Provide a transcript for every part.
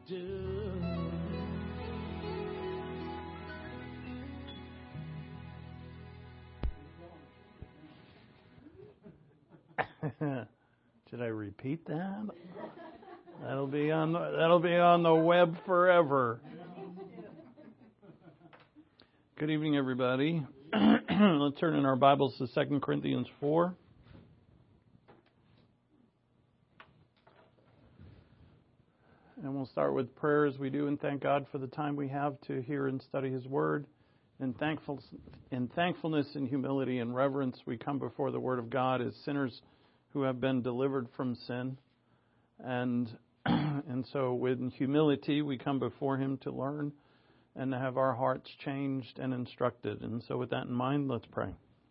do. Should I repeat that? That'll be on the web forever. Good evening, everybody. Let's turn in our Bibles to 2 Corinthians 4. And we'll start with prayer as we do, and thank God for the time we have to hear and study His Word. In thankfulness and humility and reverence, we come before the Word of God as sinners who have been delivered from sin. And so with humility, we come before Him to learn and to have our hearts changed and instructed. And so with that in mind, let's pray.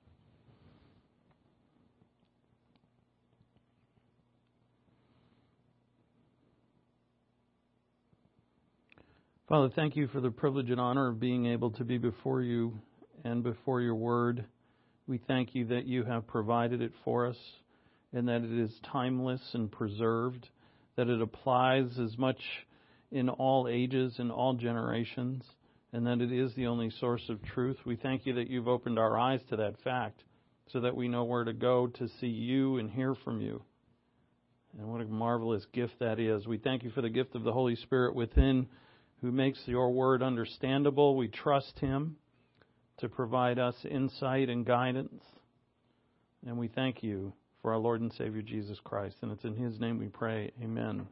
Father, thank you for the privilege and honor of being able to be before you and before your word. We thank you that you have provided it for us and that it is timeless and preserved, that it applies as much in all ages and all generations, and that it is the only source of truth. We thank you that you've opened our eyes to that fact so that we know where to go to see you and hear from you. And what a marvelous gift that is. We thank you for the gift of the Holy Spirit within, who makes your word understandable. We trust Him to provide us insight and guidance. And we thank you for our Lord and Savior Jesus Christ. And it's in His name we pray. Amen.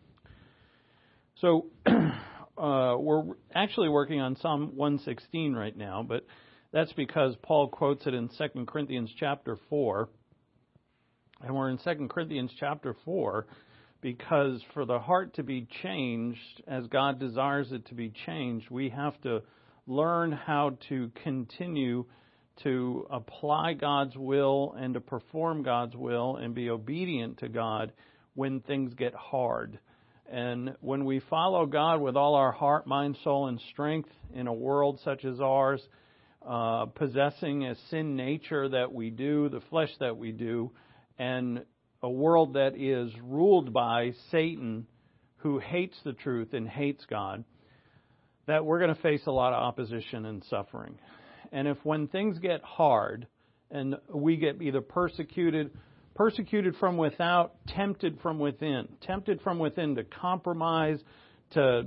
So we're actually working on Psalm 116 right now, but that's because Paul quotes it in 2 Corinthians chapter 4. And we're in 2 Corinthians chapter 4 because for the heart to be changed as God desires it to be changed, we have to learn how to continue to apply God's will and to perform God's will and be obedient to God when things get hard. And when we follow God with all our heart, mind, soul, and strength in a world such as ours, possessing a sin nature that we do, the flesh that we do, and a world that is ruled by Satan, who hates the truth and hates God, that we're going to face a lot of opposition and suffering. And if when things get hard and we get either persecuted from without, tempted from within to compromise, to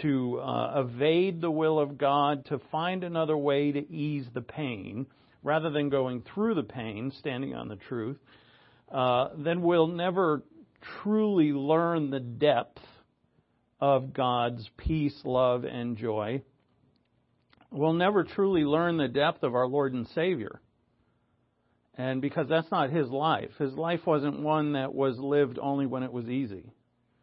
evade the will of God, to find another way to ease the pain, rather than going through the pain, standing on the truth, then we'll never truly learn the depth of God's peace, love, and joy. We'll never truly learn the depth of our Lord and Savior. And because that's not His life. His life wasn't one that was lived only when it was easy.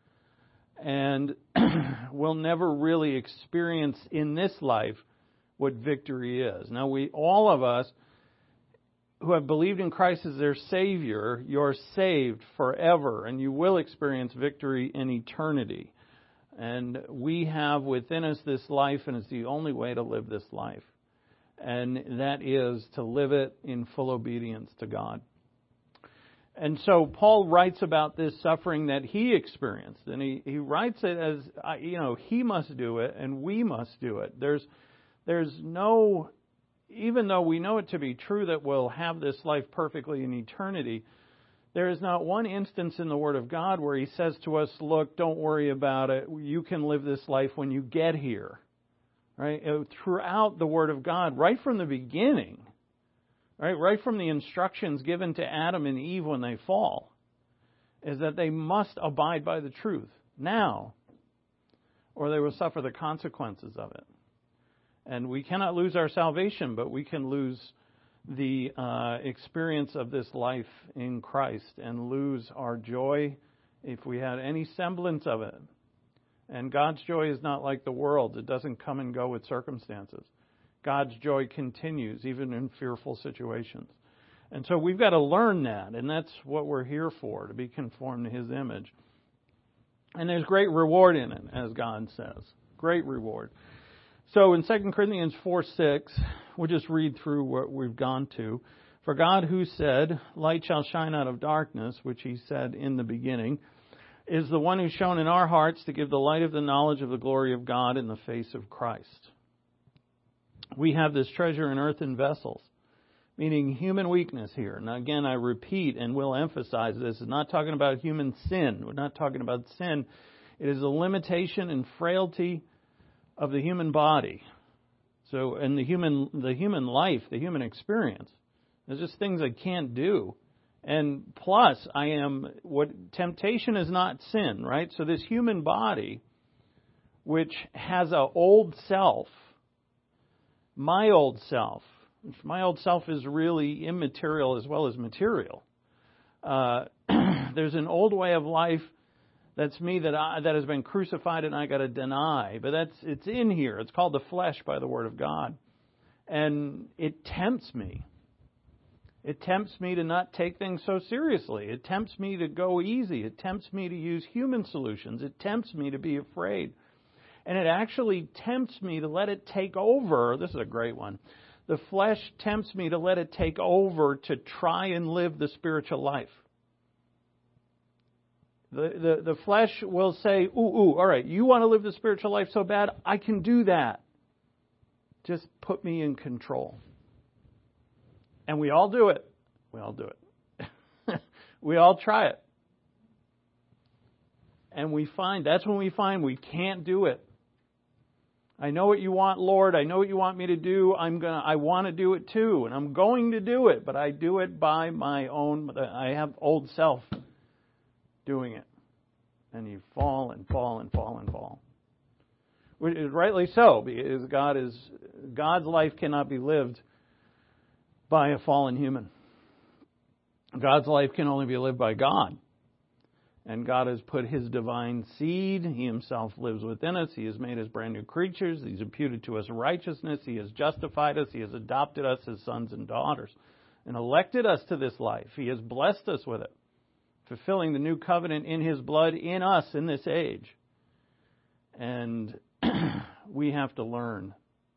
And we'll never really experience in this life what victory is. Now, all of us who have believed in Christ as their Savior, you're saved forever, and you will experience victory in eternity. And we have within us this life, and it's the only way to live this life. And that is to live it in full obedience to God. And so Paul writes about this suffering that he experienced. And he writes it as, he must do it and we must do it. There's no, even though we know it to be true that we'll have this life perfectly in eternity, there is not one instance in the Word of God where He says to us, look, don't worry about it. You can live this life when you get here. Right? Throughout the Word of God, right from the beginning, right from the instructions given to Adam and Eve when they fall, is that they must abide by the truth now, or they will suffer the consequences of it. And we cannot lose our salvation, but we can lose the experience of this life in Christ and lose our joy if we had any semblance of it. And God's joy is not like the world's. It doesn't come and go with circumstances. God's joy continues even in fearful situations. And so we've got to learn that, and that's what we're here for, to be conformed to His image. And there's great reward in it, as God says. Great reward. So in 2 Corinthians 4:6, we'll just read through what we've gone to. For God, who said, light shall shine out of darkness, which He said in the beginning, is the one who's shown in our hearts to give the light of the knowledge of the glory of God in the face of Christ. We have this treasure in earthen vessels, meaning human weakness here. Now again, I repeat and will emphasize this. It's not talking about human sin. We're not talking about sin. It is a limitation and frailty of the human body. So, and the human life, the human experience. There's just things I can't do. And plus, temptation is not sin, right? So this human body, which has an old self, my old self is really immaterial as well as material. There's an old way of life that's me that has been crucified and I got to deny. But it's in here. It's called the flesh by the Word of God. And it tempts me. It tempts me to not take things so seriously. It tempts me to go easy. It tempts me to use human solutions. It tempts me to be afraid. And it actually tempts me to let it take over. This is a great one. The flesh tempts me to let it take over to try and live the spiritual life. The flesh will say, all right, you want to live the spiritual life so bad? I can do that. Just put me in control. And we all do it. We all do it. We all try it. And that's when we find we can't do it. I know what you want, Lord. I know what you want me to do. I want to do it too. And I'm going to do it. But I do it by my own. I have old self doing it. And you fall and fall and fall and fall. Which is rightly so, because God's life cannot be lived by a fallen human. God's life can only be lived by God. And God has put His divine seed. He Himself lives within us. He has made us brand new creatures. He's imputed to us righteousness. He has justified us. He has adopted us as sons and daughters and elected us to this life. He has blessed us with it, fulfilling the new covenant in His blood in us in this age. And we have to learn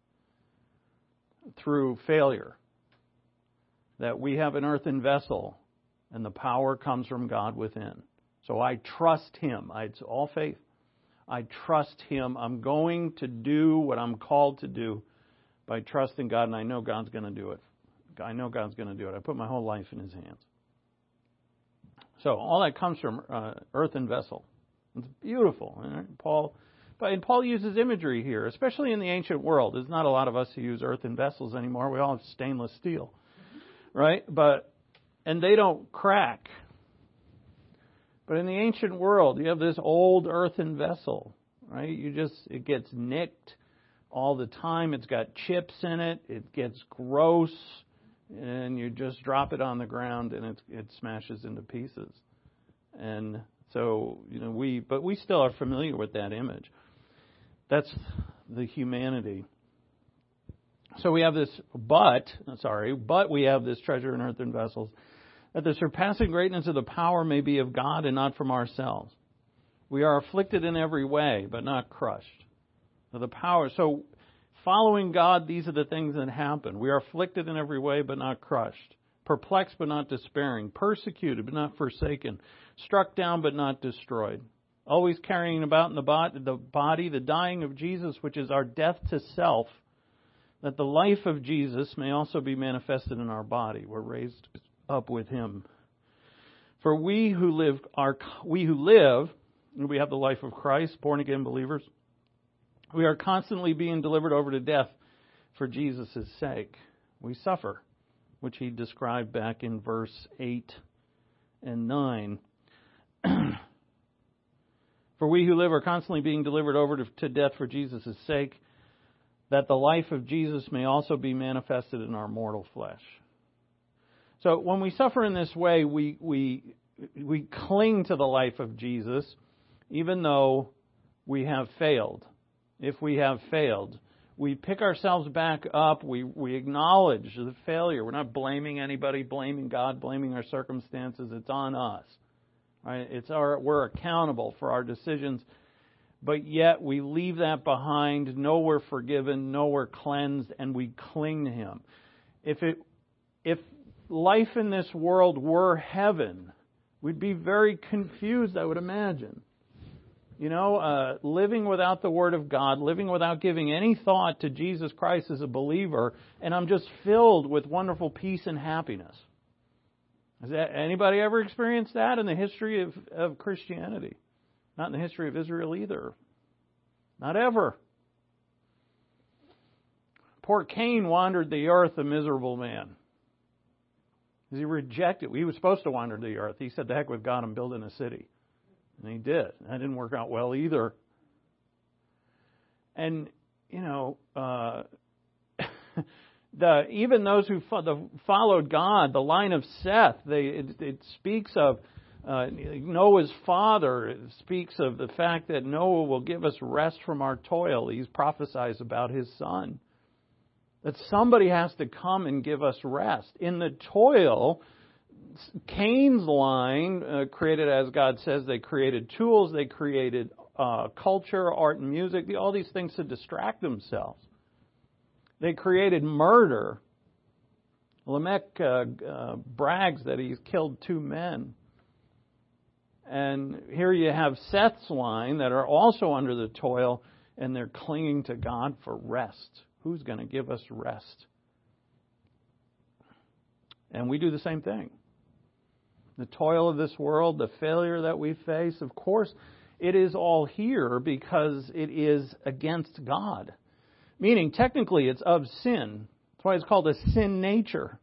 through failure that we have an earthen vessel and the power comes from God within. So I trust Him. It's all faith. I trust Him. I'm going to do what I'm called to do by trusting God, and I know God's going to do it. I know God's going to do it. I put my whole life in His hands. So all that comes from earthen vessel. It's beautiful. And Paul uses imagery here, especially in the ancient world. There's not a lot of us who use earthen vessels anymore. We all have stainless steel, right? And they don't crack. But in the ancient world, you have this old earthen vessel, right? It gets nicked all the time. It's got chips in it. It gets gross. And you just drop it on the ground and it smashes into pieces. And so, but we still are familiar with that image. That's the humanity. So we have but we have this treasure in earthen vessels, that the surpassing greatness of the power may be of God and not from ourselves. We are afflicted in every way, but not crushed. So following God, these are the things that happen. We are afflicted in every way, but not crushed. Perplexed, but not despairing. Persecuted, but not forsaken. Struck down, but not destroyed. Always carrying about in the body the dying of Jesus, which is our death to self, that the life of Jesus may also be manifested in our body. We're raised up with Him. For we who live, we have the life of Christ, born again believers. We are constantly being delivered over to death for Jesus' sake. We suffer, which he described back in verse 8 and 9. For we who live are constantly being delivered over to death for Jesus' sake, that the life of Jesus may also be manifested in our mortal flesh. So when we suffer in this way, we cling to the life of Jesus, even though we have failed. If we have failed, we pick ourselves back up. We acknowledge the failure. We're not blaming anybody, blaming God, blaming our circumstances. It's on us. Right? We're accountable for our decisions, but yet we leave that behind. Know we're forgiven, know we're cleansed, and we cling to Him. If life in this world were heaven, We'd be very confused, I would imagine. Living without the Word of God, living without giving any thought to Jesus Christ as a believer, and I'm just filled with wonderful peace and happiness. Has anybody ever experienced that in the history of Christianity? Not in the history of Israel either. Not ever. Poor Cain wandered the earth, a miserable man. He rejected. He was supposed to wander the earth. He said, "The heck with God, I'm building a city." And he did. That didn't work out well either. And, even those who followed God, the line of Seth, it speaks of Noah's father. It speaks of the fact that Noah will give us rest from our toil. He prophesies about his son. That somebody has to come and give us rest. In the toil, Cain's line created, as God says, they created tools, they created culture, art and music, all these things to distract themselves. They created murder. Lamech brags that he's killed 2 men. And here you have Seth's line that are also under the toil, and they're clinging to God for rest. Who's going to give us rest? And we do the same thing. The toil of this world, the failure that we face, of course, it is all here because it is against God. Meaning, technically, it's of sin. That's why it's called a sin nature.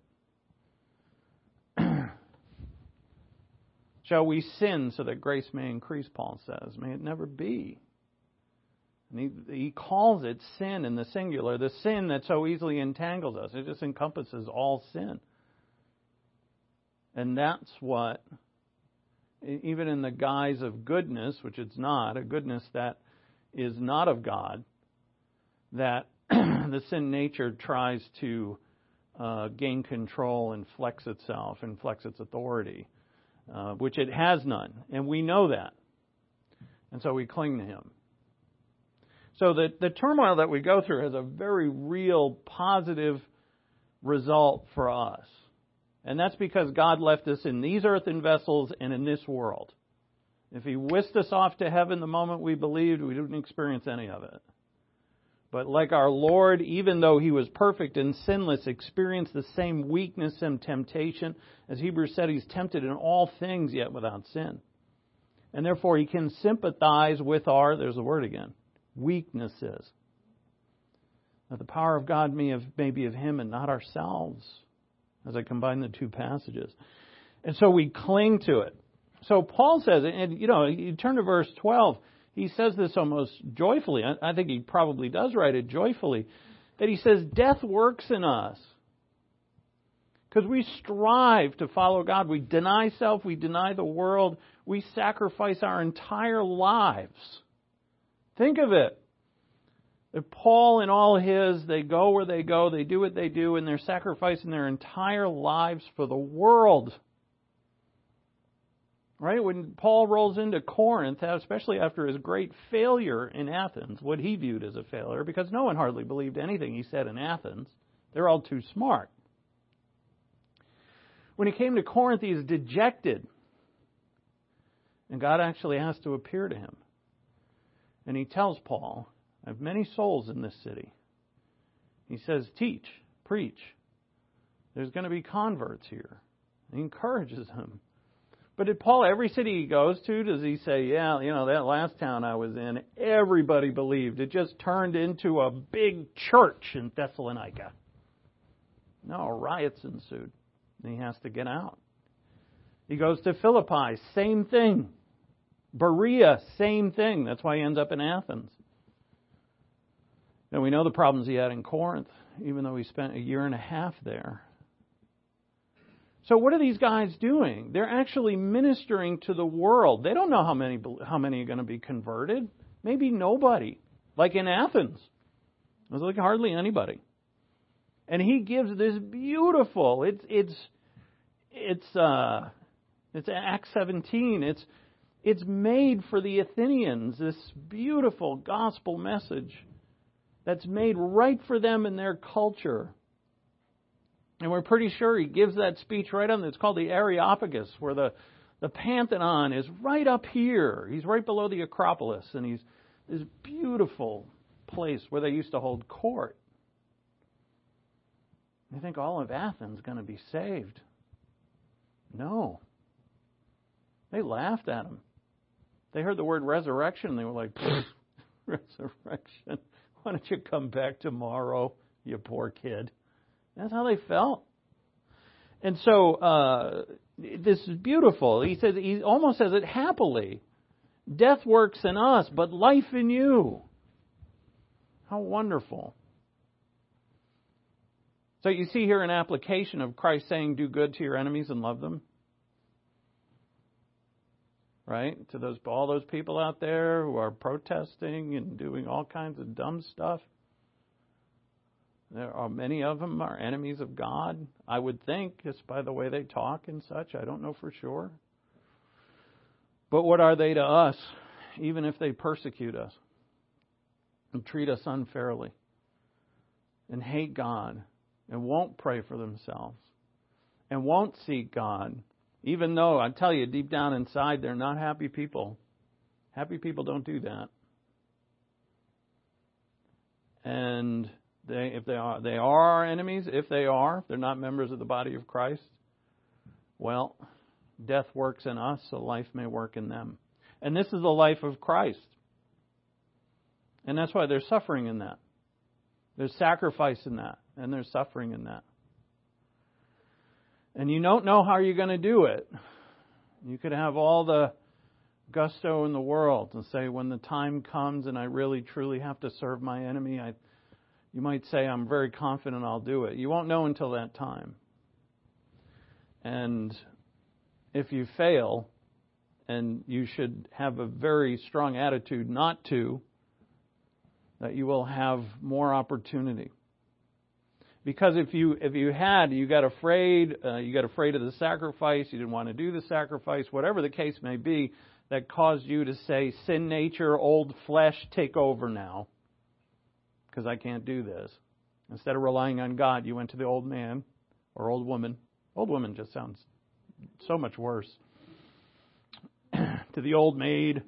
Shall we sin so that grace may increase, Paul says? May it never be. And he calls it sin in the singular, the sin that so easily entangles us. It just encompasses all sin. And that's what, even in the guise of goodness, which it's not, a goodness that is not of God, that the sin nature tries to gain control and flex itself and flex its authority, which it has none. And we know that. And so we cling to Him. So the turmoil that we go through has a very real positive result for us. And that's because God left us in these earthen vessels and in this world. If He whisked us off to heaven the moment we believed, we didn't experience any of it. But like our Lord, even though He was perfect and sinless, experienced the same weakness and temptation. As Hebrews said, He's tempted in all things, yet without sin. And therefore He can sympathize with our, there's the word again, weaknesses. That the power of God may be of Him and not ourselves, as I combine the two passages. And so we cling to it. So Paul says, and you turn to verse 12, he says this almost joyfully. I think he probably does write it joyfully, that he says, death works in us. Because we strive to follow God. We deny self, we deny the world, we sacrifice our entire lives. Think of it. If Paul and all his, they go where they go, they do what they do, and they're sacrificing their entire lives for the world. Right? When Paul rolls into Corinth, especially after his great failure in Athens, what he viewed as a failure, because no one hardly believed anything he said in Athens. They're all too smart. When he came to Corinth, he's dejected. And God actually has to appear to him. And he tells Paul, I have many souls in this city. He says, teach, preach. There's going to be converts here. He encourages him. But at Paul, every city he goes to, does he say, yeah, that last town I was in, everybody believed. It just turned into a big church in Thessalonica. No, riots ensued. And he has to get out. He goes to Philippi, same thing. Berea, same thing. That's why he ends up in Athens. And we know the problems he had in Corinth, even though he spent a year and a half there. So what are these guys doing? They're actually ministering to the world. They don't know how many are going to be converted. Maybe nobody. Like in Athens. It was like hardly anybody. And he gives this beautiful, it's Acts 17. It's made for the Athenians, this beautiful gospel message that's made right for them in their culture. And we're pretty sure he gives that speech right on. It's called the Areopagus, where The Pantheon is right up here. He's right below the Acropolis, and he's this beautiful place where they used to hold court. You think all of Athens is going to be saved? No. They laughed at him. They heard the word resurrection, and they were like, resurrection? Why don't you come back tomorrow, you poor kid? That's how they felt. And so this is beautiful. He almost says it happily. Death works in us, but life in you. How wonderful. So you see here an application of Christ saying, do good to your enemies and love them. Right? To all those people out there who are protesting and doing all kinds of dumb stuff. There are many of them are enemies of God, I would think, just by the way they talk and such. I don't know for sure. But what are they to us, even if they persecute us and treat us unfairly and hate God and won't pray for themselves and won't seek God, even though, I tell you, deep down inside, they're not happy people. Happy people don't do that. And they are our enemies. If they're not members of the body of Christ, well, death works in us, so life may work in them. And this is the life of Christ. And that's why there's suffering in that. There's sacrifice in that. And there's suffering in that. And you don't know how you're going to do it. You could have all the gusto in the world and say, when the time comes and I really truly have to serve my enemy, you might say, I'm very confident I'll do it. You won't know until that time. And if you fail, and you should have a very strong attitude not to, that you will have more opportunity. Because if you got afraid of the sacrifice, you didn't want to do the sacrifice, whatever the case may be, that caused you to say, sin nature, old flesh, take over now. Because I can't do this. Instead of relying on God, you went to the old man or old woman. Old woman just sounds so much worse. To the old maid.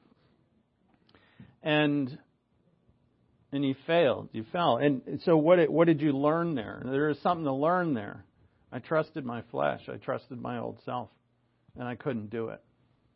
And you failed. You fell. And so what did you learn there? There is something to learn there. I trusted my flesh. I trusted my old self. And I couldn't do it.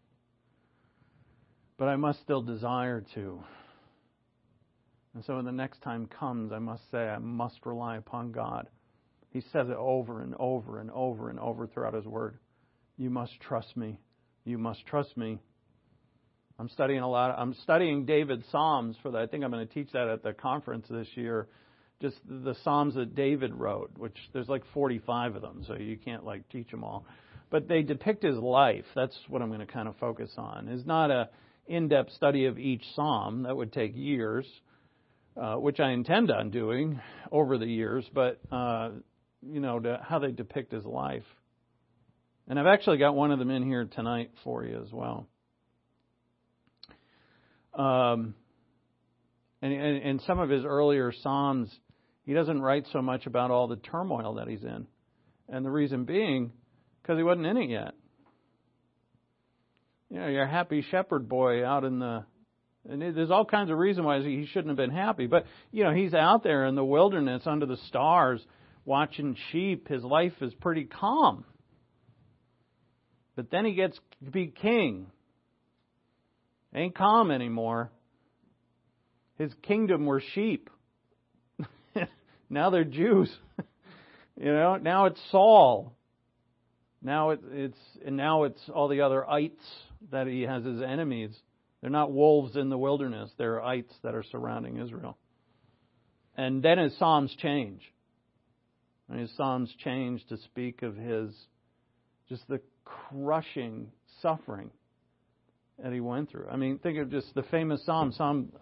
But I must still desire to. And so when the next time comes, I must say, I must rely upon God. He says it over and over and over and over throughout His Word. You must trust me. You must trust me. I'm studying David's Psalms for that. I think I'm going to teach that at the conference this year. Just the Psalms that David wrote, which there's like 45 of them, so you can't teach them all. But they depict his life. That's what I'm going to kind of focus on. It's not an in-depth study of each Psalm. That would take years. Which I intend on doing over the years, but, how they depict his life. And I've actually got one of them in here tonight for you as well. And some of his earlier Psalms, he doesn't write so much about all the turmoil that he's in. And the reason being, because he wasn't in it yet. You're a happy shepherd boy out in the... And there's all kinds of reasons why he shouldn't have been happy. But, he's out there in the wilderness under the stars watching sheep. His life is pretty calm. But then he gets to be king. Ain't calm anymore. His kingdom were sheep. Now they're Jews. Now it's Saul. Now it's all the other ites that he has as enemies. They're not wolves in the wilderness. They're ites that are surrounding Israel. And then his Psalms change. And his Psalms change to speak of just the crushing suffering that he went through. I mean, think of just the famous Psalm, Psalm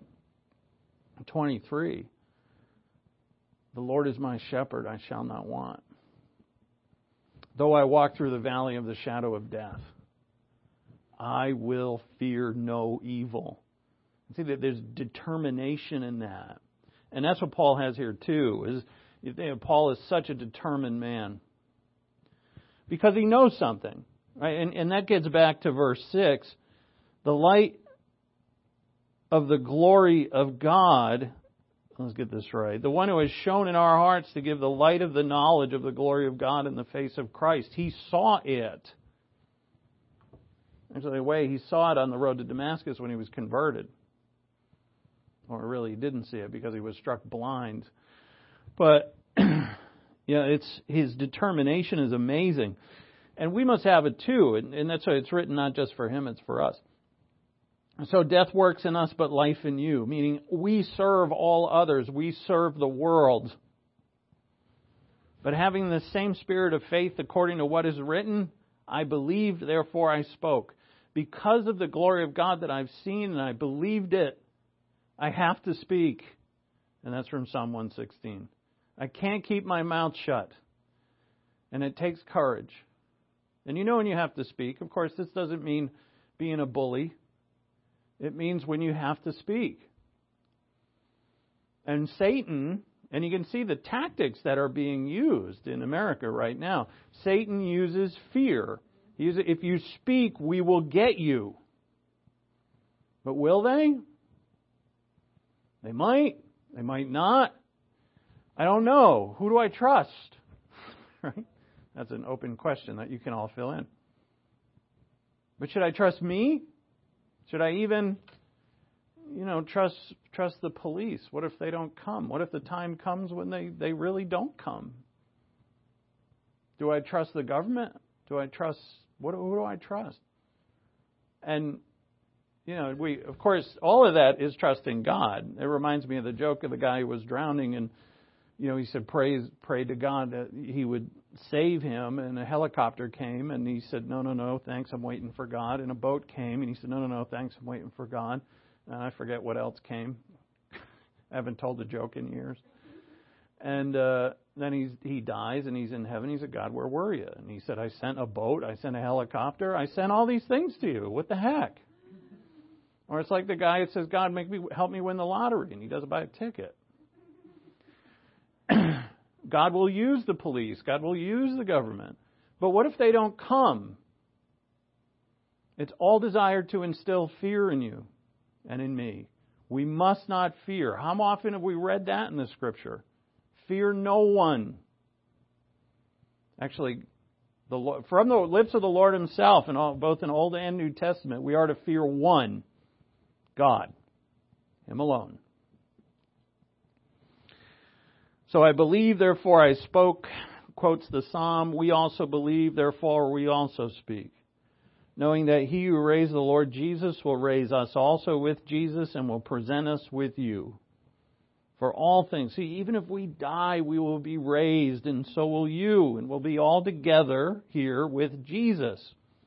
23. The Lord is my shepherd, I shall not want. Though I walk through the valley of the shadow of death, I will fear no evil. See that there's determination in that. And that's what Paul has here too. Paul is such a determined man. Because he knows something. Right? And that gets back to verse 6. The light of the glory of God, let's get this right, the one who has shone in our hearts to give the light of the knowledge of the glory of God in the face of Christ. He saw it. Actually, in a way, he saw it on the road to Damascus when he was converted. Or really, he didn't see it because he was struck blind. But, it's his determination is amazing. And we must have it too. And that's why it's written not just for him, it's for us. So death works in us, but life in you. Meaning we serve all others. We serve the world. But having the same spirit of faith according to what is written, I believed, therefore I spoke. Because of the glory of God that I've seen and I believed it, I have to speak. And that's from Psalm 116. I can't keep my mouth shut. And it takes courage. And you know when you have to speak. Of course, this doesn't mean being a bully. It means when you have to speak. And Satan, and you can see the tactics that are being used in America right now. Satan uses fear. If you speak, we will get you. But will they? They might. They might not. I don't know. Who do I trust? Right? That's an open question that you can all fill in. But should I trust me? Should I even, trust the police? What if they don't come? What if the time comes when they really don't come? Do I trust the government? Do I trust, who do I trust? And, of course, all of that is trusting God. It reminds me of the joke of the guy who was drowning and, he said, pray to God that he would save him. And a helicopter came and he said, no, thanks, I'm waiting for God. And a boat came and he said, no, thanks, I'm waiting for God. And I forget what else came. I haven't told the joke in years. And then he dies and he's in heaven. He said, God, where were you? And he said, I sent a boat, I sent a helicopter, I sent all these things to you. What the heck? Or it's like the guy that says, God, help me win the lottery. And he doesn't buy a ticket. God will use the police. God will use the government. But what if they don't come? It's all desired to instill fear in you and in me. We must not fear. How often have we read that in the Scripture? Fear no one. Actually, from the lips of the Lord Himself, both in Old and New Testament, we are to fear one, God, Him alone. So I believe, therefore I spoke, quotes the Psalm, we also believe, therefore we also speak. Knowing that He who raised the Lord Jesus will raise us also with Jesus and will present us with you. For all things, see, even if we die, we will be raised, and so will you, and we'll be all together here with Jesus.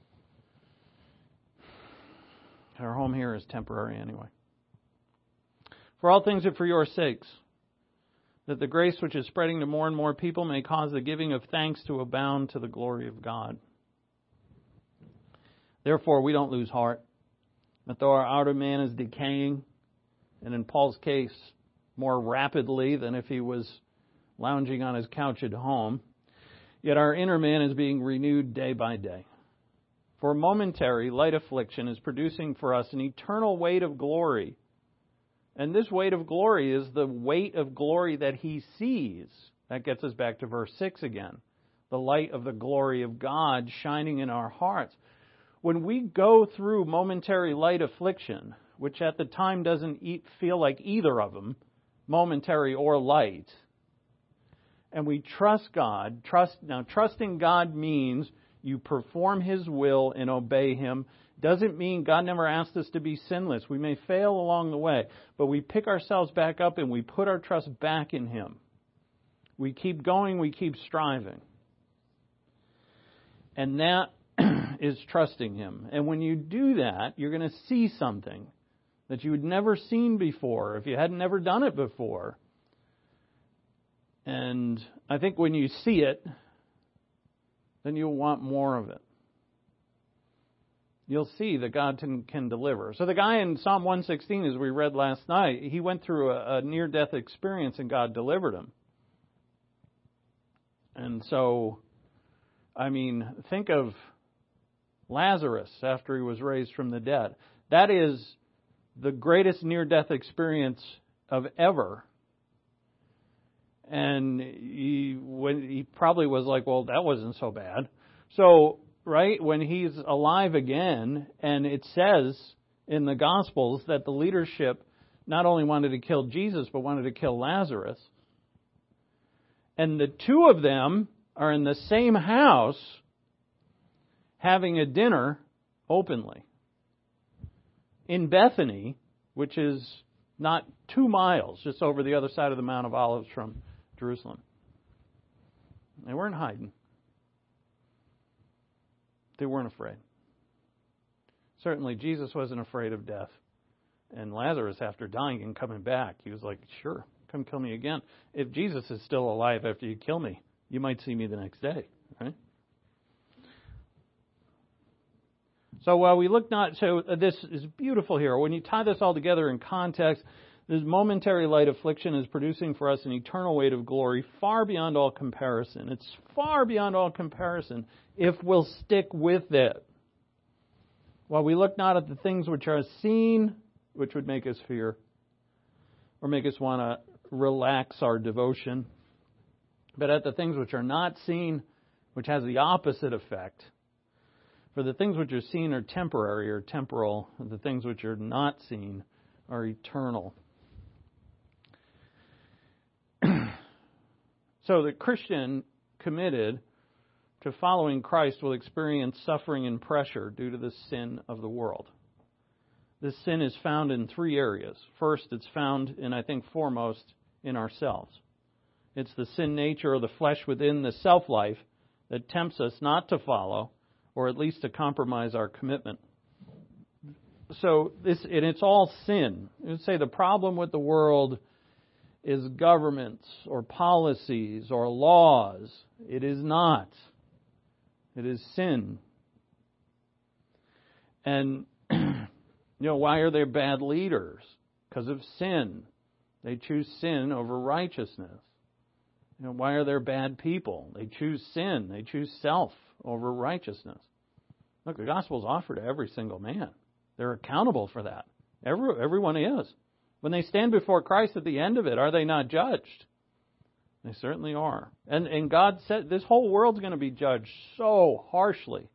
Our home here is temporary anyway. For all things are for your sakes, that the grace which is spreading to more and more people may cause the giving of thanks to abound to the glory of God. Therefore, we don't lose heart, that though our outer man is decaying, and in Paul's case, more rapidly than if he was lounging on his couch at home, yet our inner man is being renewed day by day. For momentary light affliction is producing for us an eternal weight of glory. And this weight of glory is the weight of glory that He sees. That gets us back to verse 6 again. The light of the glory of God shining in our hearts. When we go through momentary light affliction, which at the time doesn't feel like either of them, momentary or light, and we trust God, trusting God means you perform His will and obey Him. Doesn't mean God never asked us to be sinless. We may fail along the way, but we pick ourselves back up and we put our trust back in Him. We keep going, we keep striving. And that is trusting Him. And when you do that, you're going to see something that you had never seen before, if you had never done it before. And I think when you see it, then you'll want more of it. You'll see that God can deliver. So the guy in Psalm 116, as we read last night, he went through a near-death experience and God delivered him. And so, think of Lazarus after he was raised from the dead. That is the greatest near-death experience of ever. And he probably was like, well, that wasn't so bad. So, right, when he's alive again, and it says in the Gospels that the leadership not only wanted to kill Jesus, but wanted to kill Lazarus. And the two of them are in the same house having a dinner openly in Bethany, which is not 2 miles, just over the other side of the Mount of Olives from Jerusalem. They weren't hiding. They weren't afraid. Certainly Jesus wasn't afraid of death. And Lazarus, after dying and coming back, he was like, sure, come kill me again. If Jesus is still alive after you kill me, you might see me the next day. Right? So while we look not, so this is beautiful here. When you tie this all together in context, this momentary light affliction is producing for us an eternal weight of glory far beyond all comparison. It's far beyond all comparison if we'll stick with it. While we look not at the things which are seen, which would make us fear, or make us want to relax our devotion, but at the things which are not seen, which has the opposite effect. For the things which are seen are temporary or temporal, and the things which are not seen are eternal. So the Christian committed to following Christ will experience suffering and pressure due to the sin of the world. This sin is found in 3 areas. First, it's found, and I think foremost, in ourselves. It's the sin nature or the flesh within the self-life that tempts us not to follow, or at least to compromise our commitment. So it's all sin. I would say the problem with the world is governments or policies or laws. It is not. It is sin. And, why are there bad leaders? Because of sin. They choose sin over righteousness. Why are there bad people? They choose sin. They choose self over righteousness. Look, the gospel is offered to every single man. They're accountable for that. Everyone is. When they stand before Christ at the end of it, are they not judged? They certainly are. And God said this whole world's going to be judged so harshly.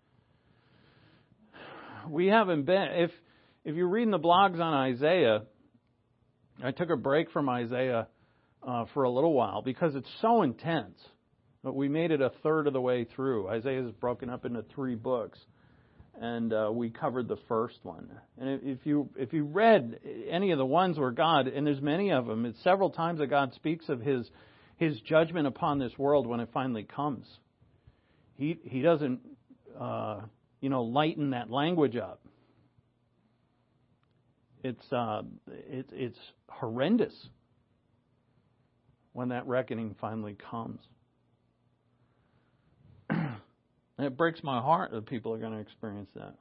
We haven't been... If you're reading the blogs on Isaiah, I took a break from Isaiah for a little while because it's so intense. But we made it a third of the way through. Isaiah is broken up into 3 books. And we covered the first one. And if you read any of the ones where God, and there's many of them, it's several times that God speaks of His judgment upon this world when it finally comes. He doesn't lighten that language up. It's horrendous when that reckoning finally comes. And it breaks my heart that people are going to experience that.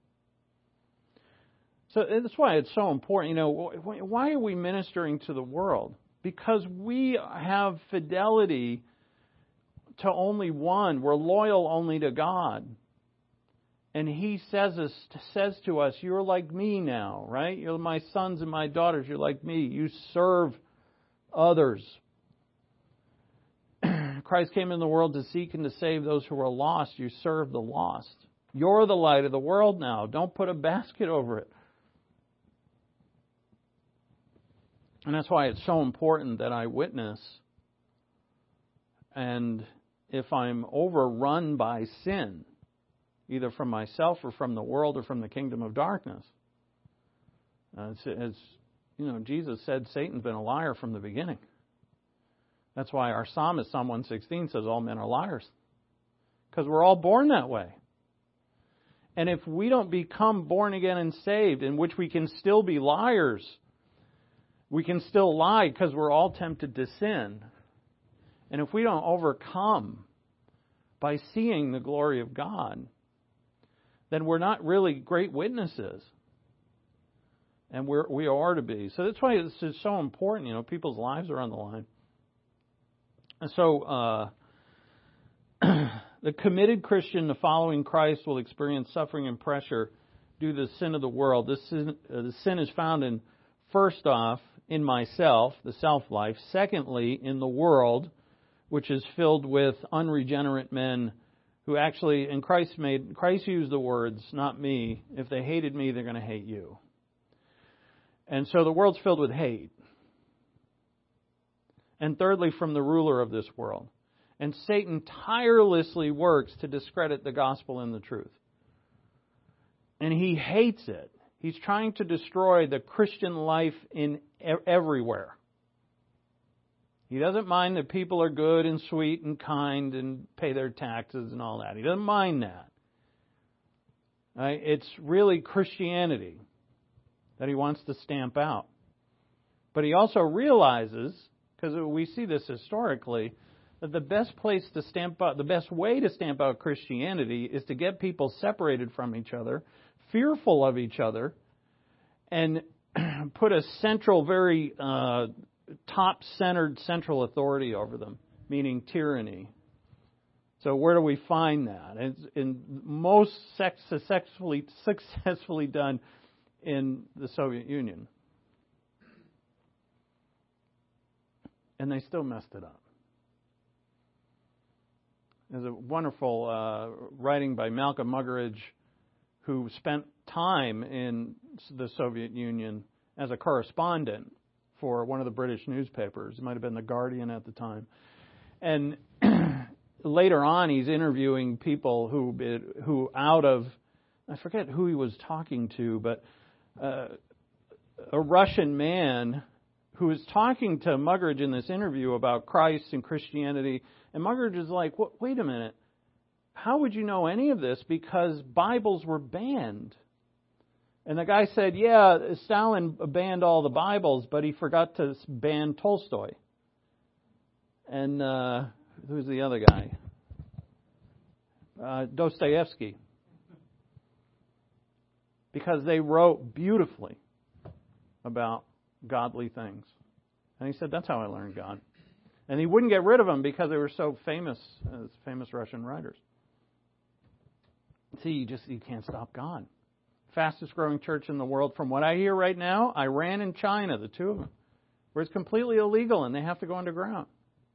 So that's why it's so important. Why are we ministering to the world? Because we have fidelity to only one. We're loyal only to God. And He says to us, you're like me now, right? You're my sons and my daughters. You're like me. You serve others. Christ came in the world to seek and to save those who are lost. You serve the lost. You're the light of the world now. Don't put a basket over it. And that's why it's so important that I witness. And if I'm overrun by sin, either from myself or from the world or from the kingdom of darkness, as Jesus said, Satan's been a liar from the beginning. That's why our psalmist, Psalm 116, says all men are liars. Because we're all born that way. And if we don't become born again and saved, in which we can still be liars, we can still lie because we're all tempted to sin. And if we don't overcome by seeing the glory of God, then we're not really great witnesses. And we are to be. So that's why this is so important. People's lives are on the line. And so the committed Christian, the following Christ, will experience suffering and pressure due to the sin of the world. The sin is found in, first off, in myself, the self-life. Secondly, in the world, which is filled with unregenerate men who actually, and Christ used the words, not me, if they hated me, they're going to hate you. And so the world's filled with hate. And thirdly, from the ruler of this world. And Satan tirelessly works to discredit the gospel and the truth. And he hates it. He's trying to destroy the Christian life in everywhere. He doesn't mind that people are good and sweet and kind and pay their taxes and all that. He doesn't mind that. Right? It's really Christianity that he wants to stamp out. But he also realizes, because we see this historically, that the best way to stamp out Christianity is to get people separated from each other, fearful of each other, and put a central, very top-centered central authority over them, meaning tyranny. So where do we find that? It's most successfully done in the Soviet Union. And they still messed it up. There's a wonderful writing by Malcolm Muggeridge, who spent time in the Soviet Union as a correspondent for one of the British newspapers. It might have been The Guardian at the time. And later on, he's interviewing people who out of, I forget who he was talking to, but a Russian man who was talking to Muggeridge in this interview about Christ and Christianity. And Muggeridge is like, wait a minute. How would you know any of this? Because Bibles were banned. And the guy said, yeah, Stalin banned all the Bibles, but he forgot to ban Tolstoy. And who's the other guy? Dostoevsky. Because they wrote beautifully about godly things. And he said, that's how I learned God. And he wouldn't get rid of them because they were so famous as famous Russian writers. See, you can't stop God. Fastest growing church in the world, from what I hear right now, Iran and China, the two of them, where it's completely illegal and they have to go underground.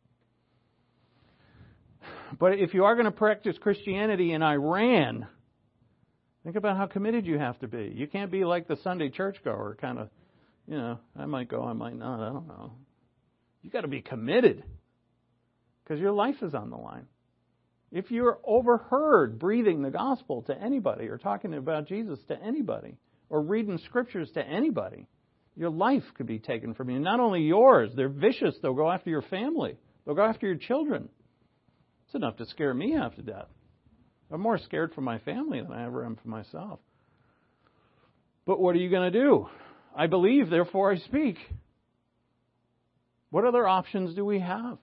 But if you are going to practice Christianity in Iran, think about how committed you have to be. You can't be like the Sunday churchgoer, kind of, I might go, I might not, I don't know. You got to be committed because your life is on the line. If you're overheard breathing the gospel to anybody or talking about Jesus to anybody or reading scriptures to anybody, your life could be taken from you. Not only yours, they're vicious. They'll go after your family. They'll go after your children. It's enough to scare me half to death. I'm more scared for my family than I ever am for myself. But what are you going to do? I believe, therefore I speak. What other options do we have?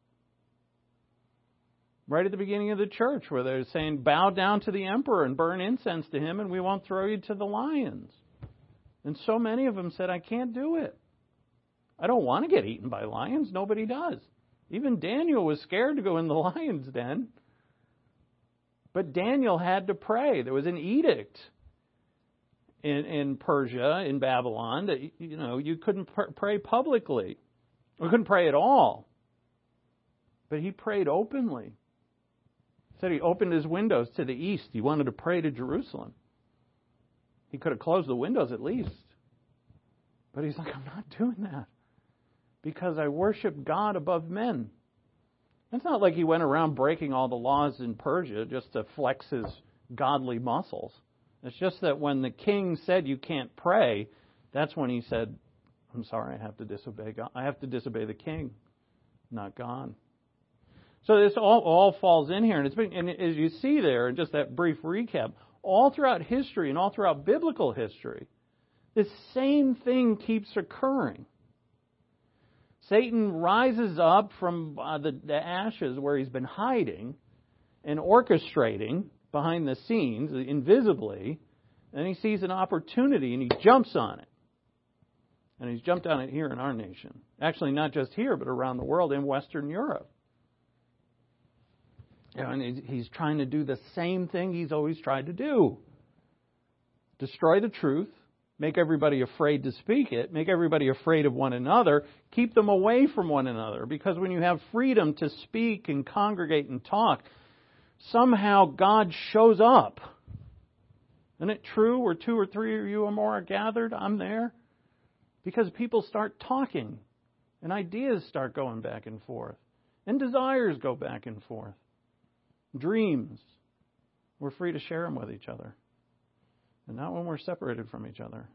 Right at the beginning of the church, where they're saying, bow down to the emperor and burn incense to him, and we won't throw you to the lions. And so many of them said, I can't do it. I don't want to get eaten by lions. Nobody does. Even Daniel was scared to go in the lion's den. But Daniel had to pray. There was an edict in Persia, in Babylon, that you couldn't pray publicly. We couldn't pray at all. But he prayed openly. Said he opened his windows to the east. He wanted to pray to Jerusalem. He could have closed the windows at least. But he's like, I'm not doing that. Because I worship God above men. It's not like he went around breaking all the laws in Persia just to flex his godly muscles. It's just that when the king said you can't pray, that's when he said, I'm sorry, I have to disobey God. I have to disobey the king, not God. So this all falls in here. And as you see there, in just that brief recap, all throughout history and all throughout biblical history, this same thing keeps occurring. Satan rises up from the ashes where he's been hiding and orchestrating behind the scenes, invisibly, and he sees an opportunity and he jumps on it. And he's jumped on it here in our nation. Actually, not just here, but around the world in Western Europe. And he's trying to do the same thing he's always tried to do. Destroy the truth, make everybody afraid to speak it, make everybody afraid of one another, keep them away from one another. Because when you have freedom to speak and congregate and talk, somehow God shows up. Isn't it true? Where 2 or 3 of you or more are gathered, I'm there. Because people start talking, and ideas start going back and forth, and desires go back and forth. Dreams, we're free to share them with each other. And not when we're separated from each other.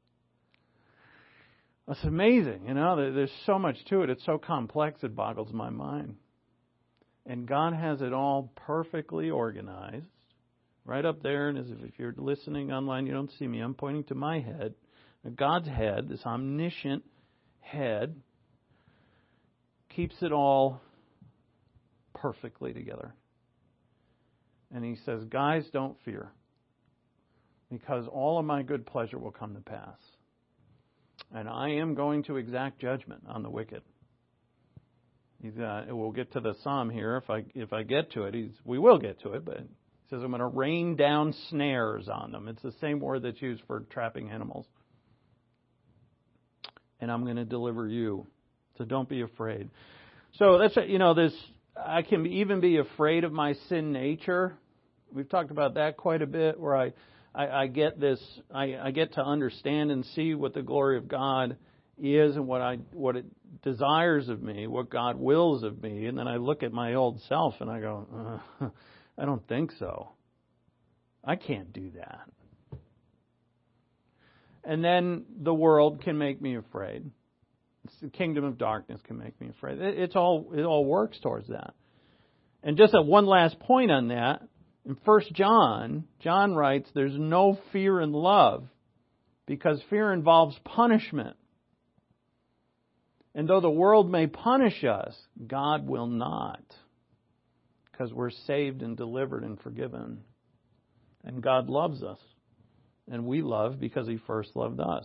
That's amazing. There's so much to it. It's so complex it boggles my mind. And God has it all perfectly organized. Right up there, and as if you're listening online, you don't see me. I'm pointing to my head. God's head, this omniscient head, keeps it all perfectly together. And he says, guys, don't fear, because all of my good pleasure will come to pass. And I am going to exact judgment on the wicked. We'll get to the psalm here if I get to it. We will get to it, but he says, I'm going to rain down snares on them. It's the same word that's used for trapping animals. And I'm going to deliver you. So don't be afraid. So that's, this, I can even be afraid of my sin nature. We've talked about that quite a bit, where I get this, I get to understand and see what the glory of God is and what it desires of me, what God wills of me. And then I look at my old self and I go, I don't think so. I can't do that. And then the world can make me afraid. The kingdom of darkness can make me afraid. It all works towards that. And just one last point on that. In 1 John writes, there's no fear in love, because fear involves punishment. And though the world may punish us, God will not, because we're saved and delivered and forgiven. And God loves us. And we love because He first loved us.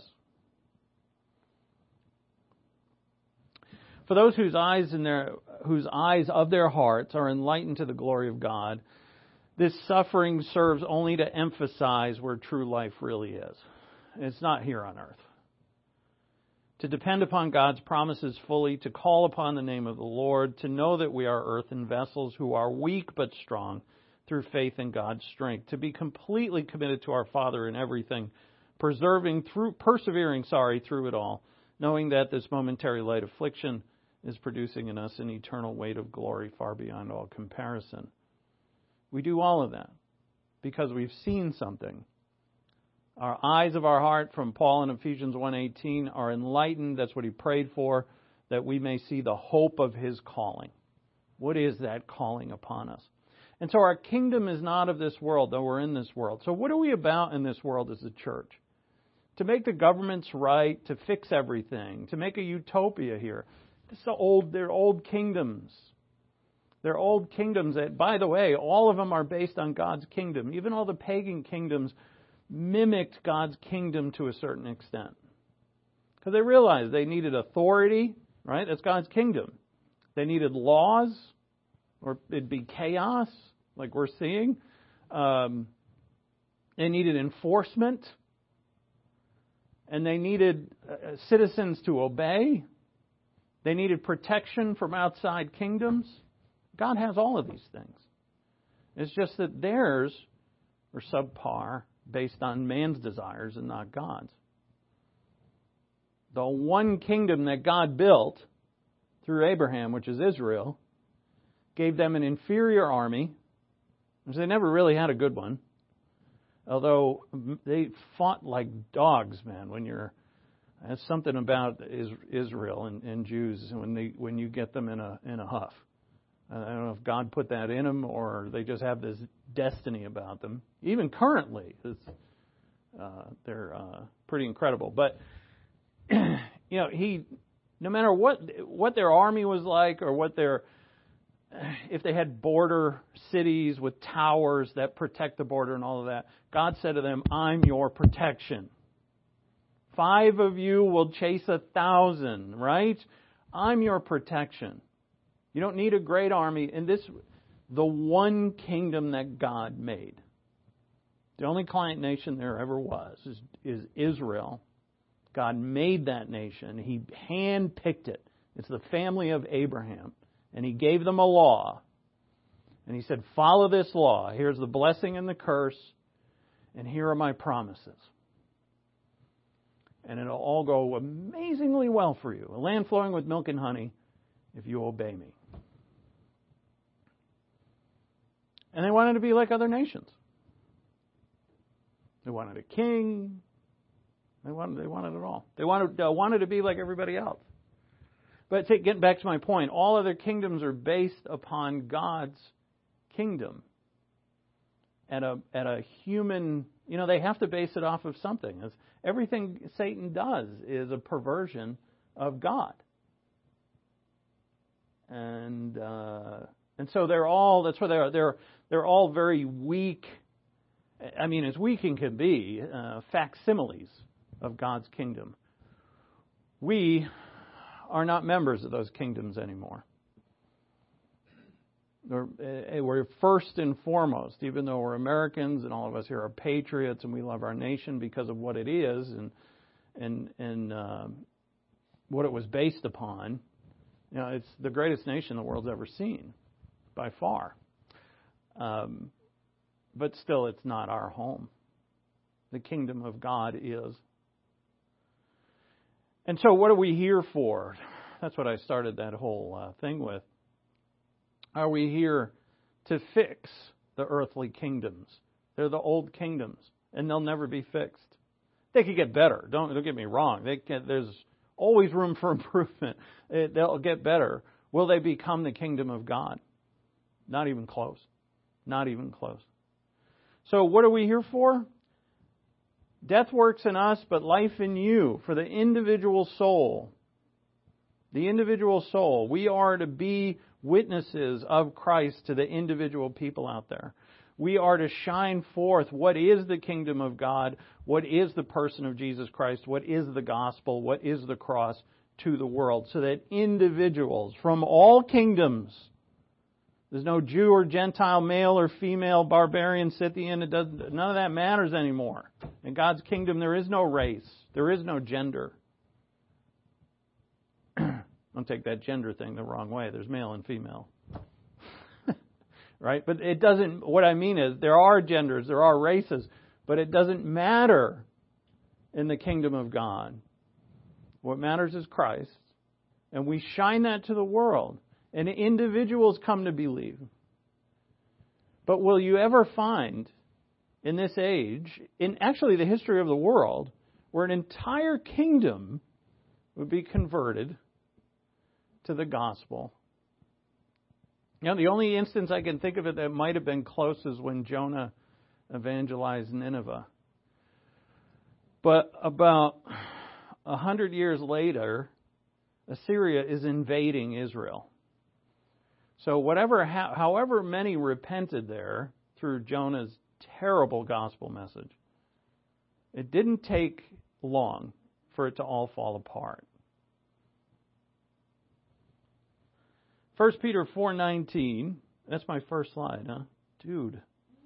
For those whose eyes of their hearts are enlightened to the glory of God, this suffering serves only to emphasize where true life really is. It's not here on earth. To depend upon God's promises fully, to call upon the name of the Lord, to know that we are earthen vessels who are weak but strong through faith in God's strength, to be completely committed to our Father in everything, persevering through it all, knowing that this momentary light affliction is producing in us an eternal weight of glory far beyond all comparison. We do all of that because we've seen something. Our eyes of our heart, from Paul in Ephesians 1:18, are enlightened. That's what he prayed for, that we may see the hope of His calling. What is that calling upon us? And so our kingdom is not of this world, though we're in this world. So what are we about in this world as a church? To make the governments right, to fix everything, to make a utopia here. They're old kingdoms. They're old kingdoms that, by the way, all of them are based on God's kingdom. Even all the pagan kingdoms mimicked God's kingdom to a certain extent. Because they realized they needed authority, right? That's God's kingdom. They needed laws, or it'd be chaos, like we're seeing. They needed enforcement. And they needed citizens to obey. They needed protection from outside kingdoms. God has all of these things. It's just that theirs are subpar, based on man's desires and not God's. The one kingdom that God built through Abraham, which is Israel, gave them an inferior army, which they never really had a good one. Although they fought like dogs, man. That's something about Israel and Jews when you get them in a huff. I don't know if God put that in them or they just have this destiny about them. Even currently, they're pretty incredible. But no matter what their army was like, or if they had border cities with towers that protect the border and all of that, God said to them, "I'm your protection. 5 of you will chase 1,000, right? I'm your protection. You don't need a great army." And the one kingdom that God made. The only client nation there ever was is Israel. God made that nation. He handpicked it. It's the family of Abraham. And He gave them a law. And He said, follow this law. Here's the blessing and the curse. And here are my promises. And it'll all go amazingly well for you. A land flowing with milk and honey if you obey me. And they wanted to be like other nations. They wanted a king. They wanted it all. They wanted to be like everybody else. But getting back to my point, all other kingdoms are based upon God's kingdom. At a human, they have to base it off of something. Everything Satan does is a perversion of God. And so that's where they are. They're all very weak. I mean, as weak as can be, facsimiles of God's kingdom. We are not members of those kingdoms anymore. We're first and foremost, even though we're Americans and all of us here are patriots and we love our nation because of what it is and what it was based upon. It's the greatest nation the world's ever seen, by far. But still, it's not our home. The kingdom of God is. And so what are we here for? That's what I started that whole thing with. Are we here to fix the earthly kingdoms? They're the old kingdoms, and they'll never be fixed. They could get better. Don't get me wrong. There's always room for improvement. They'll get better. Will they become the kingdom of God? Not even close. Not even close. So what are we here for? Death works in us, but life in you, for the individual soul. The individual soul. We are to be witnesses of Christ to the individual people out there. We are to shine forth what is the kingdom of God, what is the person of Jesus Christ, what is the gospel, what is the cross to the world, so that individuals from all kingdoms, there's no Jew or Gentile, male or female, barbarian, Scythian, none of that matters anymore. In God's kingdom, there is no race, there is no gender. Don't take that gender thing the wrong way. There's male and female. Right? But it doesn't, what I mean is there are genders, there are races, but it doesn't matter in the kingdom of God. What matters is Christ. And we shine that to the world. And individuals come to believe. But will you ever find in this age, in actually the history of the world, where an entire kingdom would be converted to the gospel? The only instance I can think of it that might have been close is when Jonah evangelized Nineveh. But about 100 years later, Assyria is invading Israel. So however many repented there through Jonah's terrible gospel message, it didn't take long for it to all fall apart. 1 Peter 4:19. That's my first slide, huh? Dude.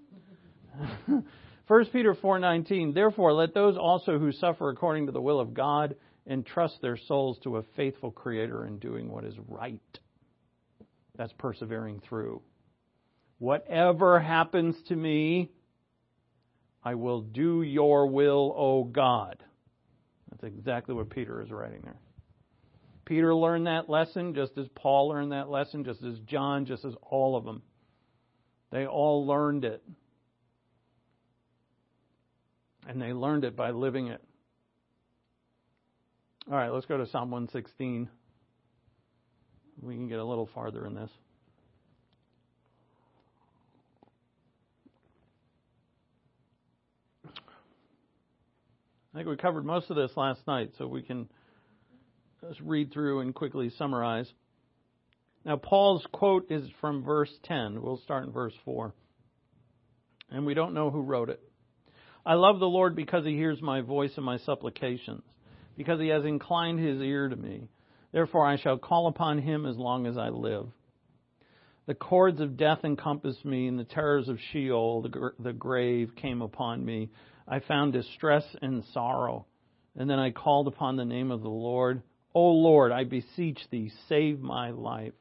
1 Peter 4:19. Therefore, let those also who suffer according to the will of God entrust their souls to a faithful Creator in doing what is right. That's persevering through. Whatever happens to me, I will do your will, O God. That's exactly what Peter is writing there. Peter learned that lesson just as Paul learned that lesson, just as John, just as all of them. They all learned it. And they learned it by living it. All right, let's go to Psalm 116. We can get a little farther in this. I think we covered most of this last night, so we can just read through and quickly summarize. Now, Paul's quote is from verse 10. We'll start in verse 4. And we don't know who wrote it. I love the Lord because He hears my voice and my supplications, because He has inclined His ear to me. Therefore I shall call upon Him as long as I live. The cords of death encompassed me, and the terrors of Sheol, the grave, came upon me. I found distress and sorrow. And then I called upon the name of the Lord. O Lord, I beseech thee, save my life.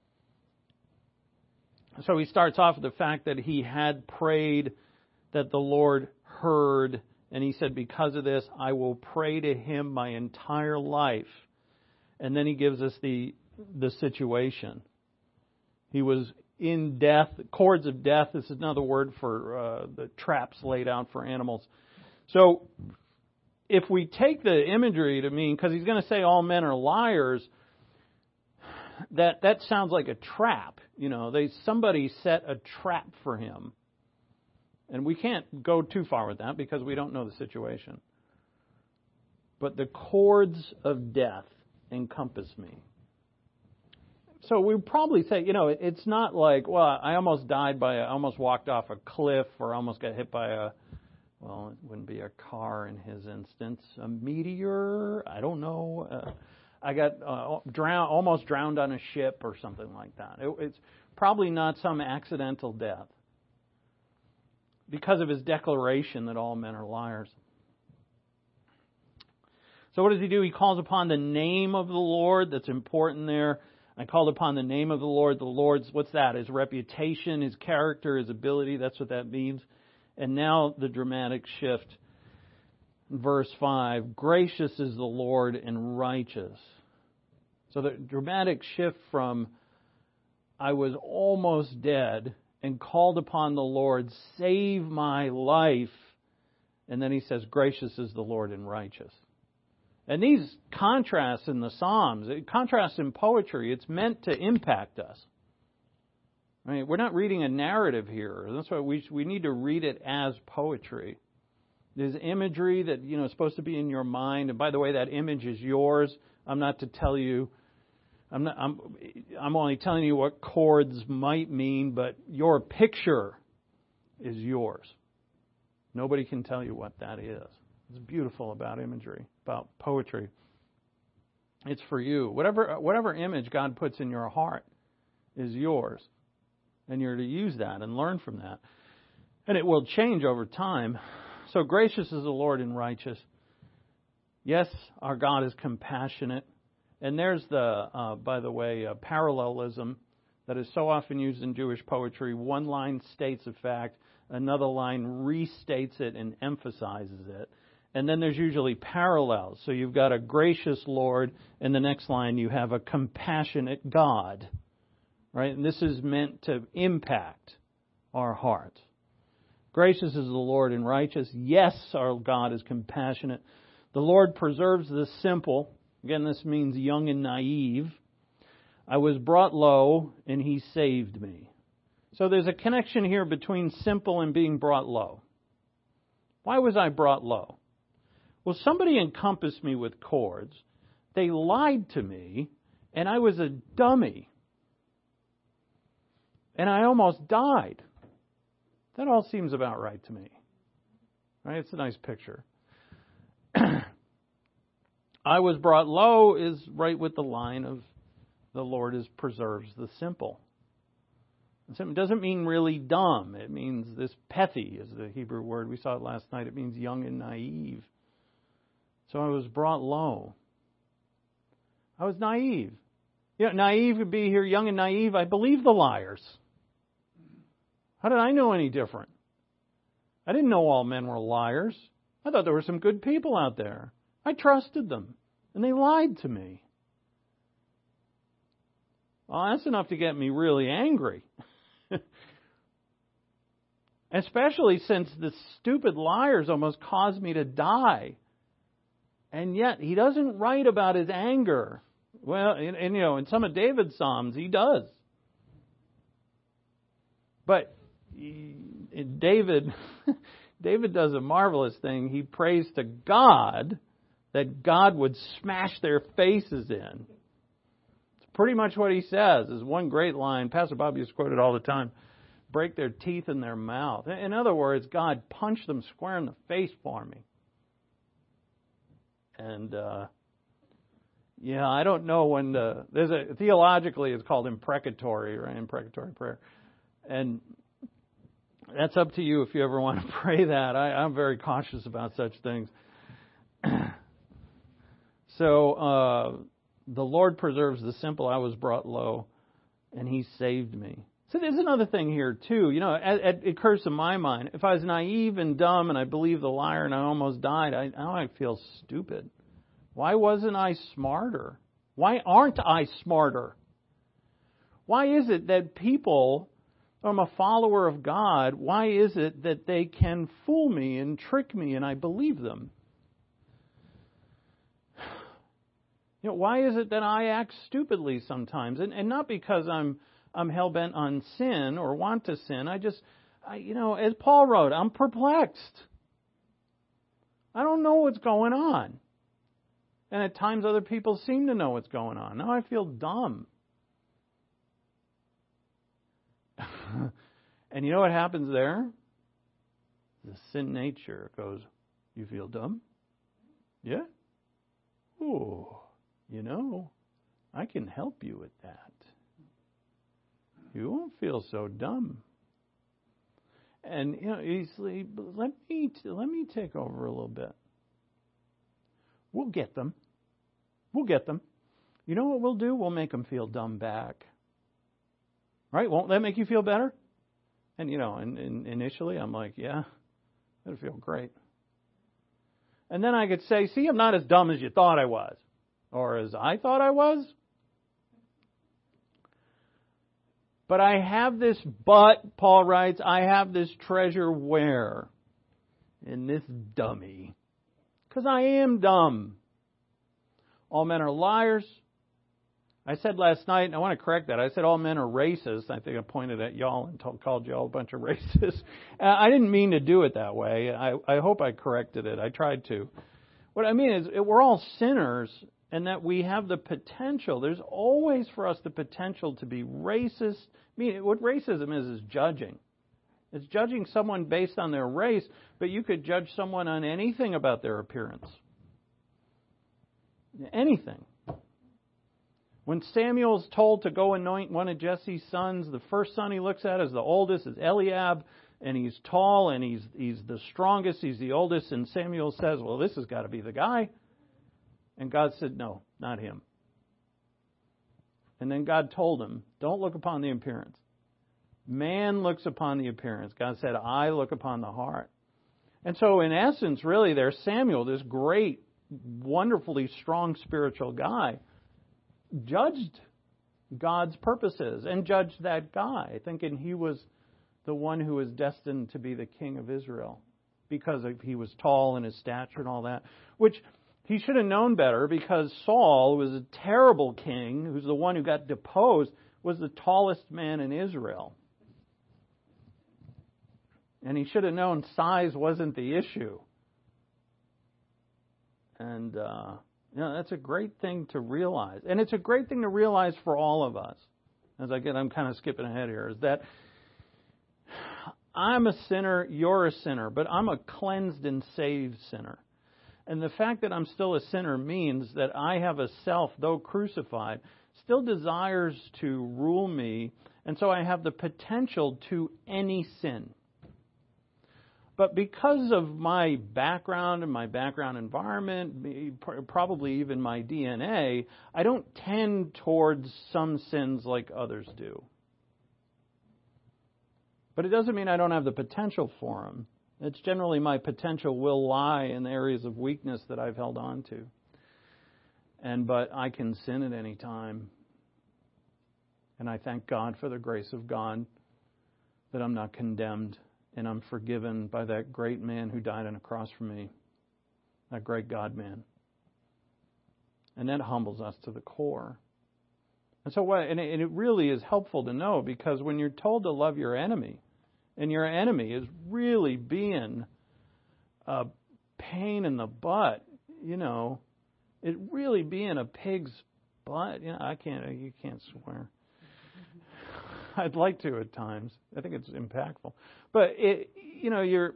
So he starts off with the fact that he had prayed, that the Lord heard, and he said, because of this, I will pray to him my entire life. And then he gives us the situation. He was in death. Cords of death is another word for the traps laid out for animals. So if we take the imagery to mean, because he's going to say all men are liars, that sounds like a trap. You know, somebody set a trap for him. And we can't go too far with that because we don't know the situation. But the cords of death encompass me. So we would probably say, you know, it's not like, well, I almost walked off a cliff or almost got hit by well, it wouldn't be a car in his instance, a meteor, I don't know. I got almost drowned on a ship or something like that. It's probably not some accidental death because of his declaration that all men are liars. So what does he do? He calls upon the name of the Lord. That's important there. I called upon the name of the Lord. The Lord's, what's that? His reputation, his character, his ability. That's what that means. And now the dramatic shift. Verse 5, gracious is the Lord and righteous. So the dramatic shift from I was almost dead and called upon the Lord, save my life. And then he says, gracious is the Lord and righteous. And these contrasts in the Psalms, contrasts in poetry, it's meant to impact us. I mean, we're not reading a narrative here. That's why we need to read it as poetry. There's imagery that, you know, is supposed to be in your mind. And by the way, that image is yours. I'm not to tell you. I'm only telling you what chords might mean, but your picture is yours. Nobody can tell you what that is. It's beautiful about imagery, about poetry. It's for you. Whatever image God puts in your heart is yours. And you're to use that and learn from that. And it will change over time. So gracious is the Lord and righteous. Yes, our God is compassionate. And there's by the way, parallelism that is so often used in Jewish poetry. One line states a fact, another line restates it and emphasizes it. And then there's usually parallels. So you've got a gracious Lord, and the next line you have a compassionate God. Right? And this is meant to impact our hearts. Gracious is the Lord and righteous. Yes, our God is compassionate. The Lord preserves the simple. Again, this means young and naive. I was brought low, and he saved me. So there's a connection here between simple and being brought low. Why was I brought low? Well, somebody encompassed me with cords. They lied to me, and I was a dummy. And I almost died. That all seems about right to me. Right? It's a nice picture. I was brought low is right with the line of the Lord preserves the simple. It doesn't mean really dumb. It means this pethi is the Hebrew word. We saw it last night. It means young and naive. So I was brought low. I was naive. You know, naive would be here, young and naive. I believe the liars. How did I know any different? I didn't know all men were liars. I thought there were some good people out there. I trusted them, and they lied to me. Well, that's enough to get me really angry. Especially since the stupid liars almost caused me to die. And yet, he doesn't write about his anger. Well, and you know, in some of David's Psalms, he does. But David does a marvelous thing. He prays to God that God would smash their faces in. It's pretty much what he says. Is one great line. Pastor Bob used to quote it all the time. Break their teeth in their mouth. In other words, God, punch them square in the face for me. And Yeah, I don't know when theologically it's called imprecatory, right? Imprecatory prayer. And that's up to you if you ever want to pray that. I'm very cautious about such things. So, the Lord preserves the simple. I was brought low, and He saved me. So there's another thing here, too. You know, it occurs to my mind, if I was naive and dumb and I believed the liar and I almost died, now I feel stupid. Why wasn't I smarter? Why aren't I smarter? Why is it that people, I'm a follower of God, why is it that they can fool me and trick me and I believe them? You know, why is it that I act stupidly sometimes? And not because I'm hell-bent on sin or want to sin. As Paul wrote, I'm perplexed. I don't know what's going on. And at times other people seem to know what's going on. Now I feel dumb. And you know what happens there? The sin nature goes, you feel dumb? Yeah? Oh, I can help you with that. You won't feel so dumb. And, easily, let me take over a little bit. We'll get them. You know what we'll do? We'll make them feel dumb back. Right? Won't that make you feel better? And, and initially I'm like, yeah, that'll feel great. And then I could say, see, I'm not as dumb as you thought I was. Or as I thought I was. But I have this, Paul writes, I have this treasure where? In this dummy. Because I am dumb. All men are liars. I said last night, and I want to correct that, I said all men are racist. I think I pointed at y'all and called y'all a bunch of racists. I didn't mean to do it that way. I hope I corrected it. I tried to. What I mean is we're all sinners, and that we have the potential. There's always for us the potential to be racist. I mean, what racism is judging. It's judging someone based on their race, but you could judge someone on anything about their appearance. Anything. When Samuel's told to go anoint one of Jesse's sons, the first son he looks at is the oldest, is Eliab, and he's tall, and he's the strongest, he's the oldest, and Samuel says, well, this has got to be the guy. And God said, no, not him. And then God told him, don't look upon the appearance. Man looks upon the appearance. God said, I look upon the heart. And so in essence, really, there's Samuel, this great, wonderfully strong spiritual guy, judged God's purposes and judged that guy, thinking he was the one who was destined to be the king of Israel because he was tall and his stature and all that, which he should have known better because Saul, who was a terrible king, who's the one who got deposed, was the tallest man in Israel. And he should have known size wasn't the issue. And, that's a great thing to realize. And it's a great thing to realize for all of us. I'm kind of skipping ahead here, is that I'm a sinner, you're a sinner, but I'm a cleansed and saved sinner. And the fact that I'm still a sinner means that I have a self, though crucified, still desires to rule me, and so I have the potential to any sin. But because of my background and my background environment, probably even my DNA, I don't tend towards some sins like others do. But it doesn't mean I don't have the potential for them. It's generally my potential will lie in the areas of weakness that I've held on to. But I can sin at any time. And I thank God for the grace of God that I'm not condemned. And I'm forgiven by that great man who died on a cross for me. That great God-man. And that humbles us to the core. And so it really is helpful to know, because when you're told to love your enemy, and your enemy is really being a pain in the butt, it really being a pig's butt. You can't swear. I'd like to at times. I think it's impactful. But, you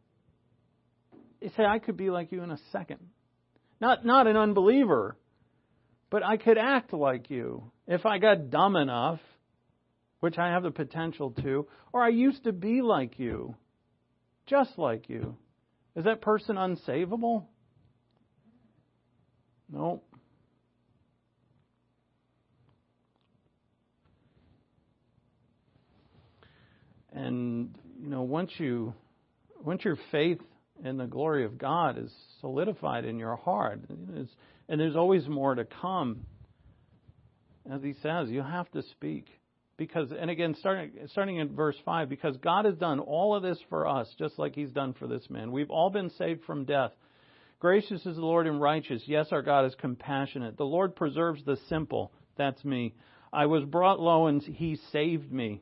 say, I could be like you in a second. Not an unbeliever, But I could act like you if I got dumb enough, which I have the potential to, or I used to be like you, just like you. Is that person unsavable? No. And, once your faith in the glory of God is solidified in your heart, and there's always more to come, as he says, you have to speak. Because, and again, starting in verse 5, because God has done all of this for us, just like He's done for this man. We've all been saved from death. Gracious is the Lord and righteous. Yes, our God is compassionate. The Lord preserves the simple. That's me. I was brought low and He saved me.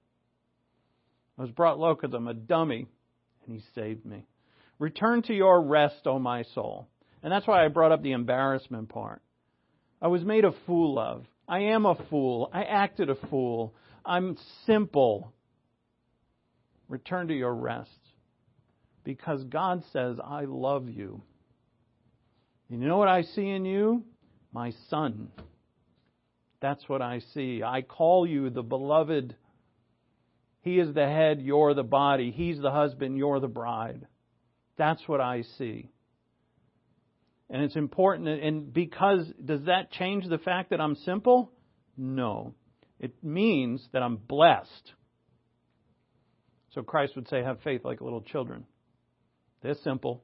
I was brought low because I'm a dummy, and He saved me. Return to your rest, O my soul. And that's why I brought up the embarrassment part. I was made a fool of. I am a fool. I acted a fool. I'm simple. Return to your rest. Because God says, I love you. And you know what I see in you? My son. That's what I see. I call you the beloved. He is the head, you're the body. He's the husband, you're the bride. That's what I see. And it's important, and because, does that change the fact that I'm simple? No. It means that I'm blessed. So Christ would say, have faith like little children. They're simple.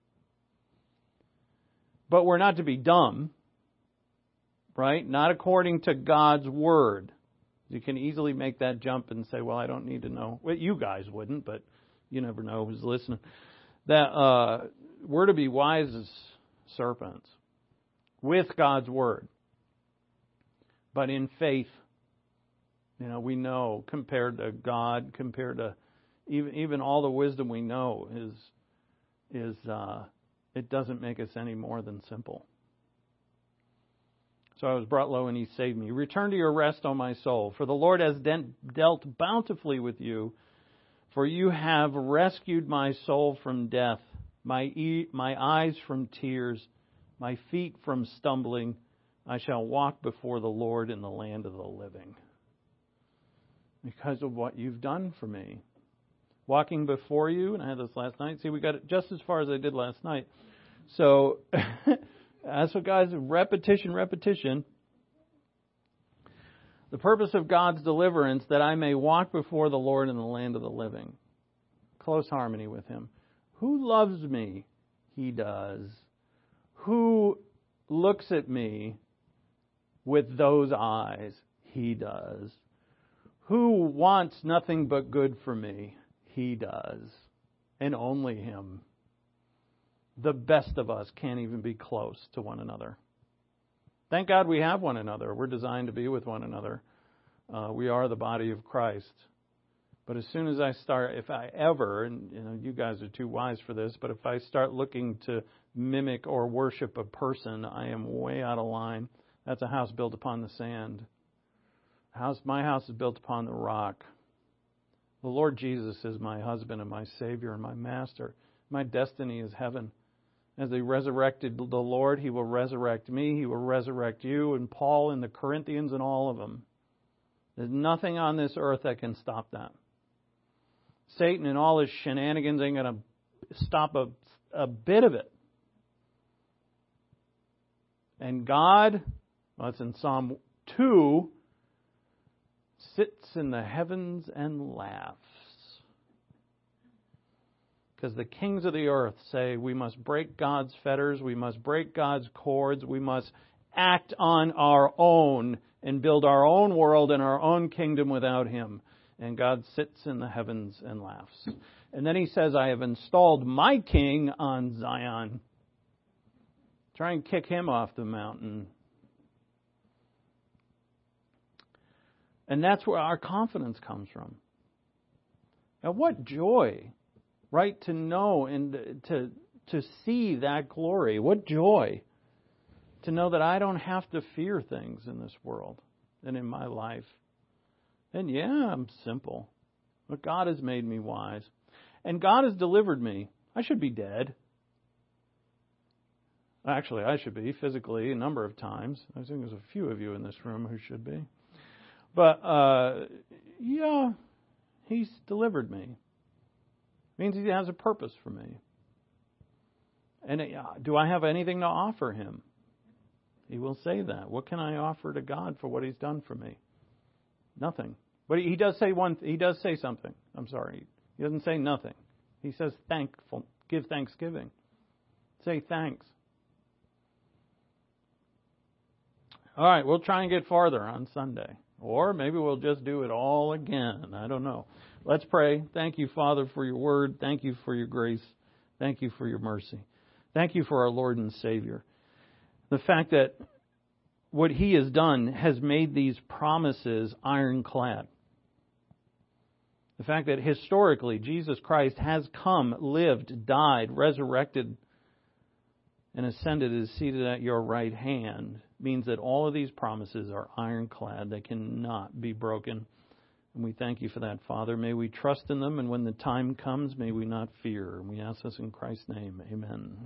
But we're not to be dumb, right? Not according to God's Word. You can easily make that jump and say, well, I don't need to know. Well, you guys wouldn't, but you never know who's listening. That we're to be wise as serpents with God's Word. But in faith, we know compared to God, compared to even all the wisdom we know is it doesn't make us any more than simple. So I was brought low and He saved me. Return to your rest, O my soul, for the Lord has dealt bountifully with you, for you have rescued my soul from death, my eyes from tears, my feet from stumbling. I shall walk before the Lord in the land of the living. Because of what you've done for me. Walking before you, and I had this last night. See, we got it just as far as I did last night. So, that's what guys, repetition. The purpose of God's deliverance, that I may walk before the Lord in the land of the living. Close harmony with Him. Who loves me? He does. Who looks at me with those eyes? He does. Who wants nothing but good for me? He does. And only Him. The best of us can't even be close to one another. Thank God we have one another. We're designed to be with one another. We are the body of Christ. But as soon as I start, if I ever, and you guys are too wise for this, but if I start looking to mimic or worship a person, I am way out of line. That's a house built upon the sand. My house is built upon the rock. The Lord Jesus is my husband and my Savior and my Master. My destiny is heaven. As He resurrected the Lord, He will resurrect me. He will resurrect you and Paul and the Corinthians and all of them. There's nothing on this earth that can stop that. Satan and all his shenanigans ain't going to stop a bit of it. And God, well, it's in Psalm 2, sits in the heavens and laughs. Because the kings of the earth say we must break God's fetters, we must break God's cords, we must act on our own and build our own world and our own kingdom without Him. And God sits in the heavens and laughs. And then He says, I have installed my king on Zion. Try and kick him off the mountain. And that's where our confidence comes from. And what joy, right, to know and to see that glory. What joy to know that I don't have to fear things in this world and in my life. And yeah, I'm simple. But God has made me wise. And God has delivered me. I should be dead. Actually, I should be physically a number of times. I think there's a few of you in this room who should be. But, yeah, He's delivered me. It means He has a purpose for me. And do I have anything to offer Him? He will say that. What can I offer to God for what He's done for me? Nothing. But He does say He does say something. I'm sorry. He doesn't say nothing. He says thankful. Give thanksgiving. Say thanks. All right, we'll try and get farther on Sunday. Or maybe we'll just do it all again. I don't know. Let's pray. Thank you, Father, for your word. Thank you for your grace. Thank you for your mercy. Thank you for our Lord and Savior. The fact that what He has done has made these promises ironclad. The fact that historically Jesus Christ has come, lived, died, resurrected, and ascended, is seated at your right hand, means that all of these promises are ironclad. They cannot be broken. And we thank you for that, Father. May we trust in them, and when the time comes, may we not fear. And we ask this in Christ's name. Amen.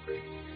free.